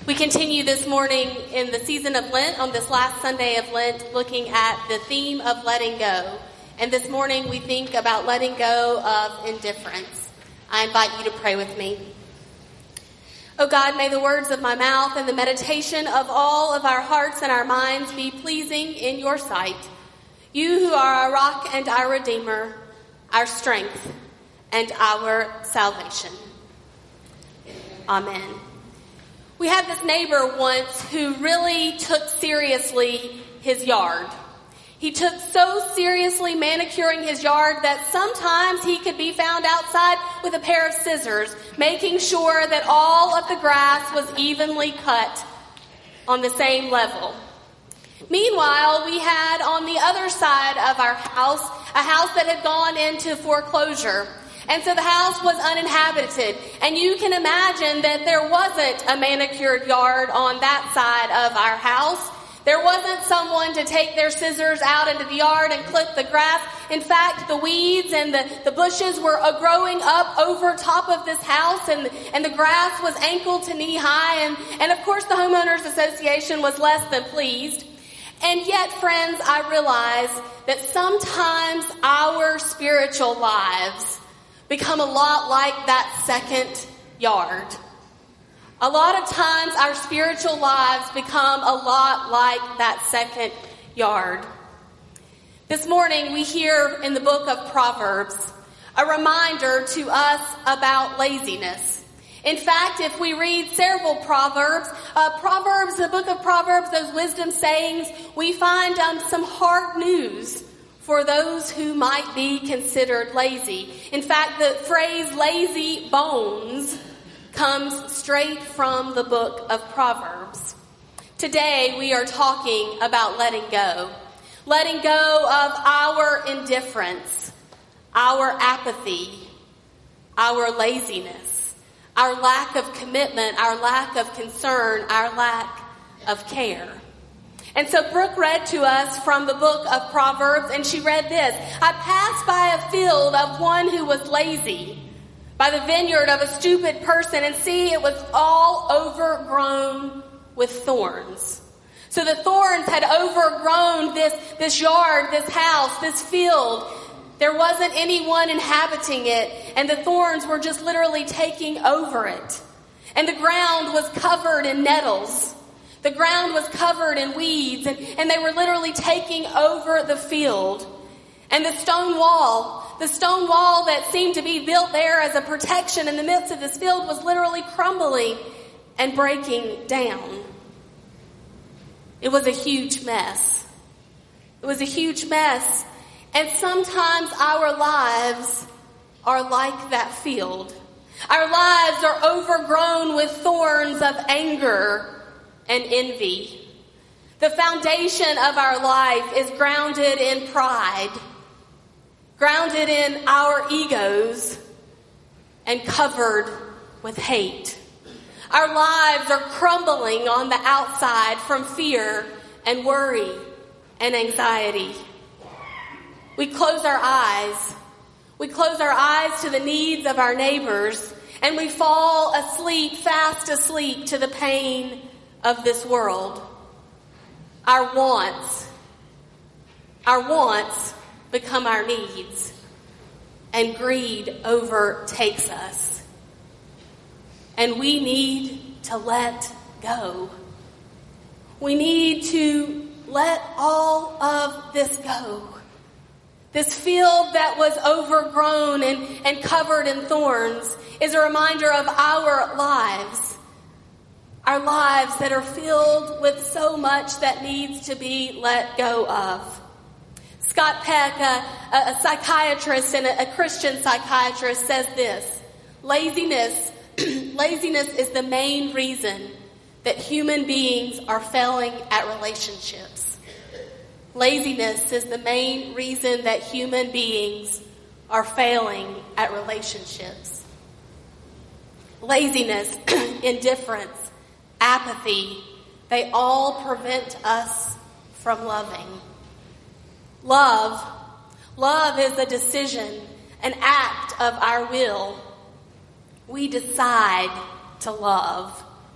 We continue this morning in the season of Lent, on this last Sunday of Lent, looking at the theme of letting go. And this morning we think about letting go of indifference. I invite you to pray with me. Oh God, may the words of my mouth and the meditation of all of our hearts and our minds be pleasing in your sight. You who are our rock and our redeemer, our strength and our salvation. Amen. We had this neighbor once who really took seriously his yard. He took so seriously manicuring his yard that sometimes he could be found outside with a pair of scissors, making sure that all of the grass was evenly cut on the same level. Meanwhile, we had on the other side of our house, a house that had gone into foreclosure. And so the house was uninhabited. And you can imagine that there wasn't a manicured yard on that side of our house. There wasn't someone to take their scissors out into the yard and clip the grass. In fact, the weeds and the bushes were growing up over top of this house, and the grass was ankle to knee high. And of course, the Homeowners Association was less than pleased. And yet, friends, I realize that sometimes our spiritual lives become a lot like that second yard. A lot of times our spiritual lives become a lot like that second yard. This morning we hear in the book of Proverbs a reminder to us about laziness. In fact, if we read several Proverbs, the book of Proverbs, those wisdom sayings, we find some hard news for those who might be considered lazy. In fact, the phrase lazy bones comes straight from the book of Proverbs. Today we are talking about letting go. Letting go of our indifference, our apathy, our laziness, our lack of commitment, our lack of concern, our lack of care. And so Brooke read to us from the book of Proverbs, and she read this: I passed by a field of one who was lazy, by the vineyard of a stupid person, and see, it was all overgrown with thorns. So the thorns had overgrown this yard, this house, this field. There wasn't anyone inhabiting it, and the thorns were just literally taking over it. And the ground was covered in nettles. The ground was covered in weeds, and they were literally taking over the field. And the stone wall that seemed to be built there as a protection in the midst of this field was literally crumbling and breaking down. It was a huge mess. It was a huge mess. And sometimes our lives are like that field. Our lives are overgrown with thorns of anger and envy. The foundation of our life is grounded in pride, grounded in our egos, and covered with hate. Our lives are crumbling on the outside from fear and worry and anxiety. We close our eyes. We close our eyes to the needs of our neighbors, and we fall asleep, fast asleep, to the pain of this world. Our wants become our needs, and greed overtakes us. And we need to let go. We need to let all of this go. This field that was overgrown and covered in thorns is a reminder of our lives. Our lives that are filled with so much that needs to be let go of. Scott Peck, a psychiatrist and a Christian psychiatrist, says this: laziness is the main reason that human beings are failing at relationships. Laziness is the main reason that human beings are failing at relationships. Laziness, indifference, apathy, they all prevent us from loving. Love is a decision, an act of our will. We decide to love.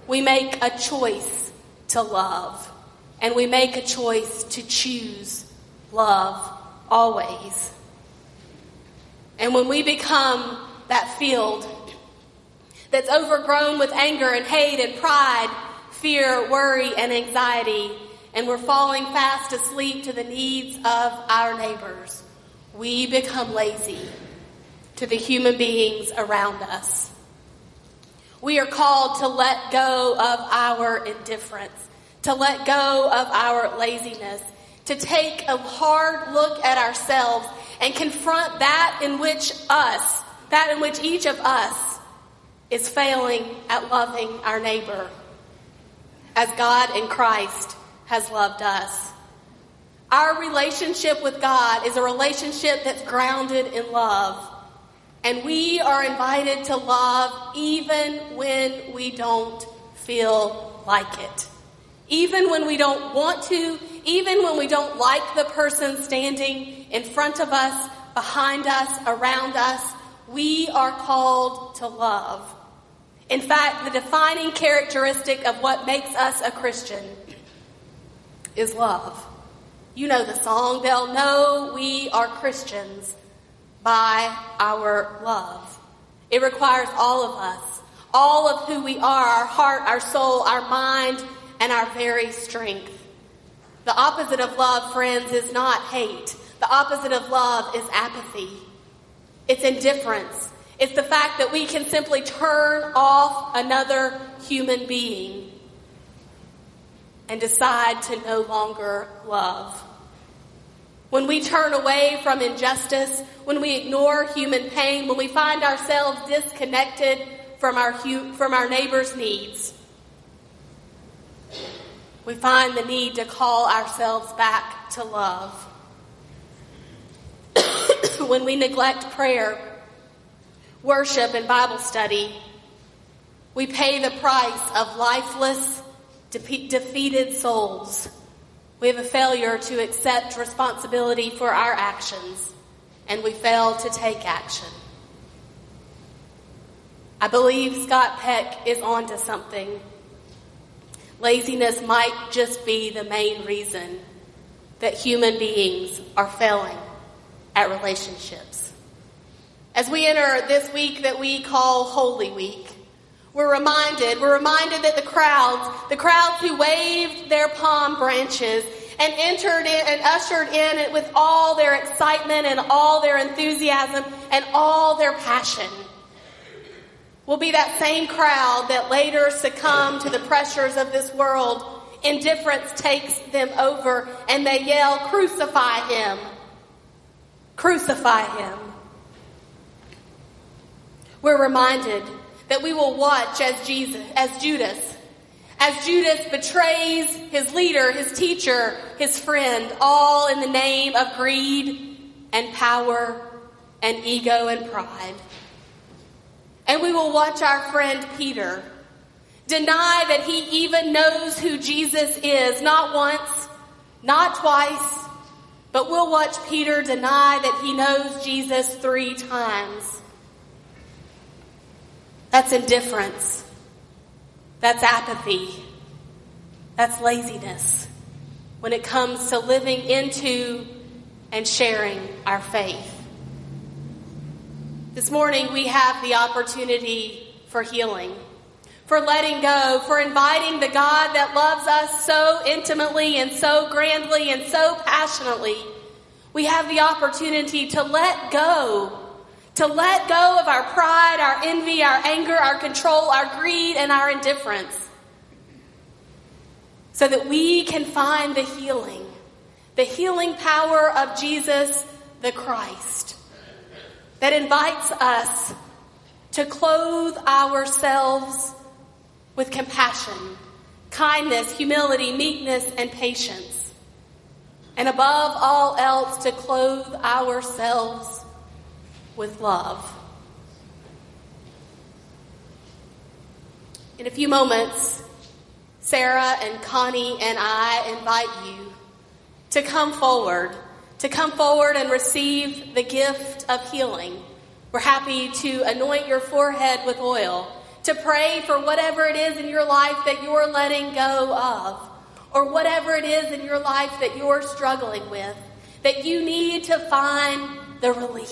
we make a choice to love, and we make a choice to choose love always. And when we become that field that's overgrown with anger and hate and pride, fear, worry, and anxiety, and we're falling fast asleep to the needs of our neighbors, we become lazy to the human beings around us. We are called to let go of our indifference, to let go of our laziness, to take a hard look at ourselves and confront that in which each of us is failing at loving our neighbor as God in Christ has loved us. Our relationship with God is a relationship that's grounded in love. And we are invited to love even when we don't feel like it. Even when we don't want to, even when we don't like the person standing in front of us, behind us, around us, we are called to love. In fact, the defining characteristic of what makes us a Christian is love. You know the song, they'll know we are Christians by our love. It requires all of us, all of who we are, our heart, our soul, our mind, and our very strength. The opposite of love, friends, is not hate. The opposite of love is apathy. It's indifference. It's the fact that we can simply turn off another human being and decide to no longer love. When we turn away from injustice, when we ignore human pain, when we find ourselves disconnected from our neighbor's needs, we find the need to call ourselves back to love. When we neglect prayer, worship, and Bible study, we pay the price of lifeless, defeated souls. We have a failure to accept responsibility for our actions, and we fail to take action. I believe Scott Peck is onto something. Laziness might just be the main reason that human beings are failing at relationships. As we enter this week that we call Holy Week, we're reminded that the crowds who waved their palm branches and entered in and ushered in it with all their excitement and all their enthusiasm and all their passion will be that same crowd that later succumbed to the pressures of this world. Indifference takes them over and they yell, "Crucify him! Crucify him!" We're reminded that we will watch as Judas betrays his leader, his teacher, his friend, all in the name of greed and power and ego and pride. And we will watch our friend Peter deny that he even knows who Jesus is, not once, not twice, but we'll watch Peter deny that he knows Jesus 3 times. That's indifference. That's apathy. That's laziness when it comes to living into and sharing our faith. This morning we have the opportunity for healing, for letting go, for inviting the God that loves us so intimately and so grandly and so passionately. We have the opportunity to let go of our pride, our envy, our anger, our control, our greed, and our indifference, so that we can find the healing power of Jesus the Christ, that invites us to clothe ourselves with compassion, kindness, humility, meekness, and patience, and above all else to clothe ourselves with love. In a few moments, Sarah and Connie and I invite you to come forward and receive the gift of healing. We're happy to anoint your forehead with oil, to pray for whatever it is in your life that you're letting go of, or whatever it is in your life that you're struggling with, that you need to find the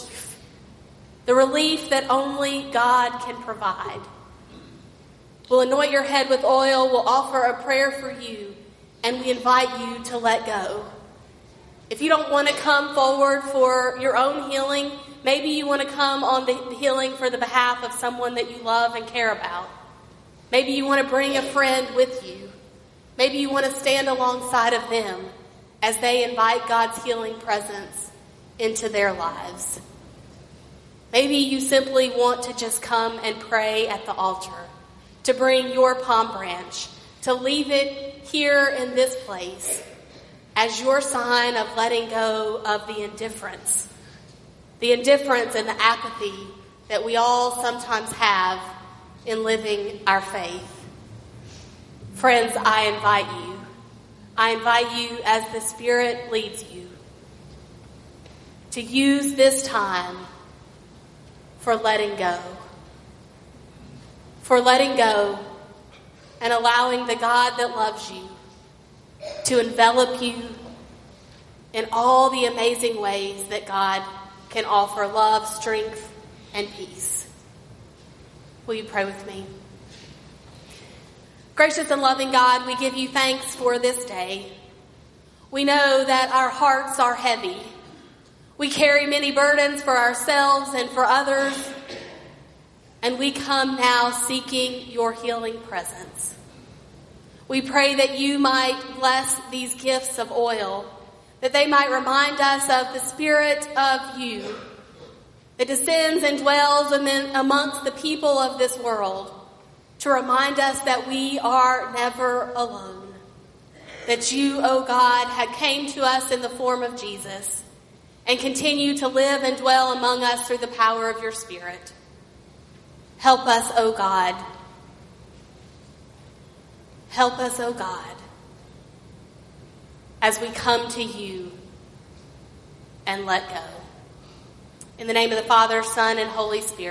relief that only God can provide. We'll anoint your head with oil, we'll offer a prayer for you, and we invite you to let go. If you don't want to come forward for your own healing, maybe you want to come on the healing for the behalf of someone that you love and care about. Maybe you want to bring a friend with you. Maybe you want to stand alongside of them as they invite God's healing presence into their lives. Maybe you simply want to just come and pray at the altar, to bring your palm branch, to leave it here in this place as your sign of letting go of the indifference and the apathy that we all sometimes have in living our faith. Friends, I invite you as the Spirit leads you to use this time for letting go and allowing the God that loves you to envelop you in all the amazing ways that God can offer love, strength, and peace. Will you pray with me? Gracious and loving God, we give you thanks for this day. We know that our hearts are heavy. We carry many burdens for ourselves and for others, and we come now seeking your healing presence. We pray that you might bless these gifts of oil, that they might remind us of the Spirit of you that descends and dwells amongst the people of this world, to remind us that we are never alone, that you, O God, had came to us in the form of Jesus and continue to live and dwell among us through the power of your Spirit. Help us, O God. Help us, O God, as we come to you and let go. In the name of the Father, Son, and Holy Spirit.